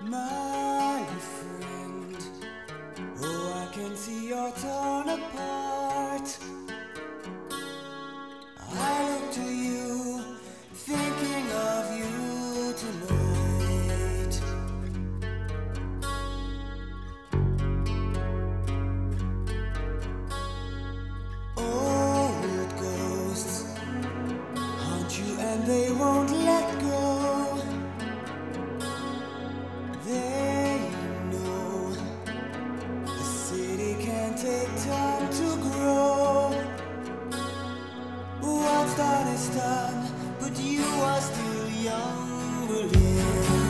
My friend, oh, I can see you're torn apart. I look to you, thinking of you tonight. Old ghosts haunt you and they won't let go. They know the city can take time to grow. What's done is done, but you are still young, Berlin.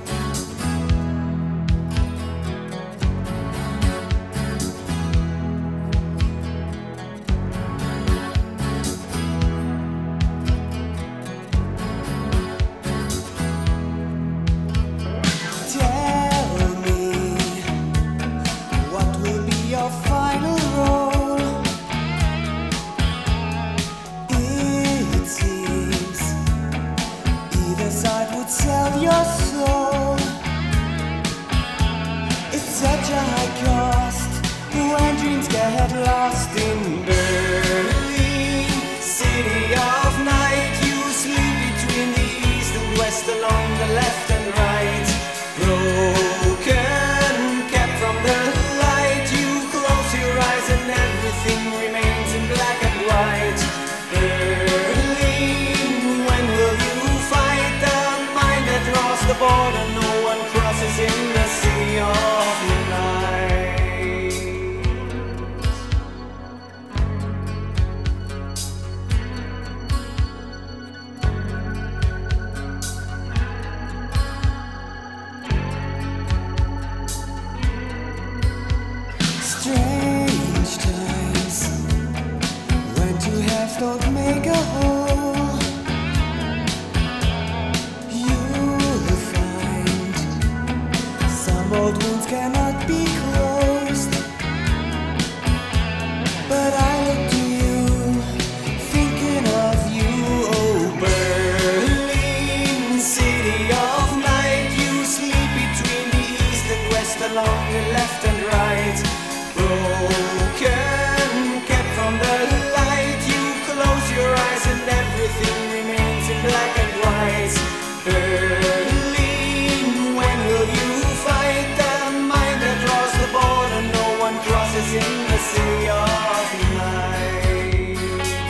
Tell me, what will be your final role? It seems either side would sell your soul. It's such a high cost when dreams get lost in Berlin, city of night. You sleep between the east and west, along the left and right. Broken, kept from the light. You close your eyes and everything remains in black and white. Berlin, when will you fight the mind that draws the border? No one crosses in the city of night. Strange times when two halves don't make a whole. You'll find some old wounds cannot be closed. But I look to you, thinking of you, oh Berlin, city of night. You sleep between the east and west, along the left and right. Broken, kept from the light. You close your eyes and everything remains in black and white. Berlin, when will you fight the mind that draws the border? No one crosses in the city of night.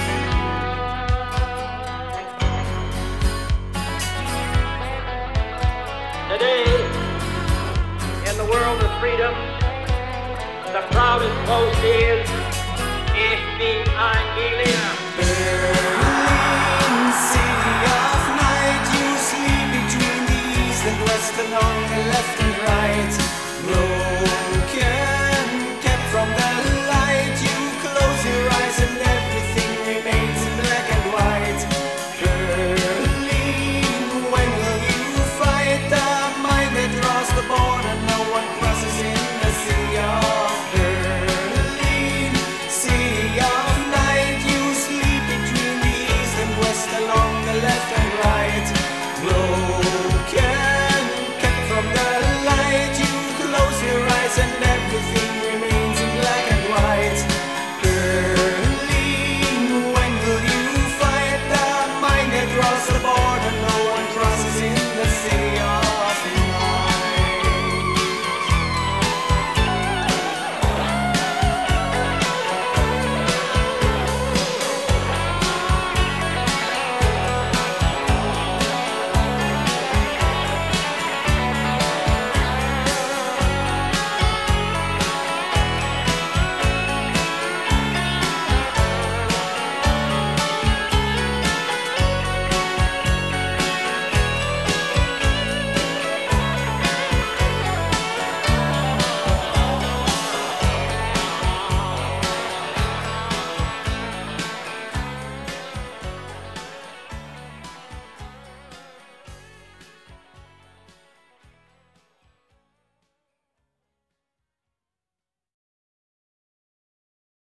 Today, in the world of freedom, the proudest boast is, Ich bin ein Berliner. Berlin, city of night. You sleep between the east and west, along the left and right.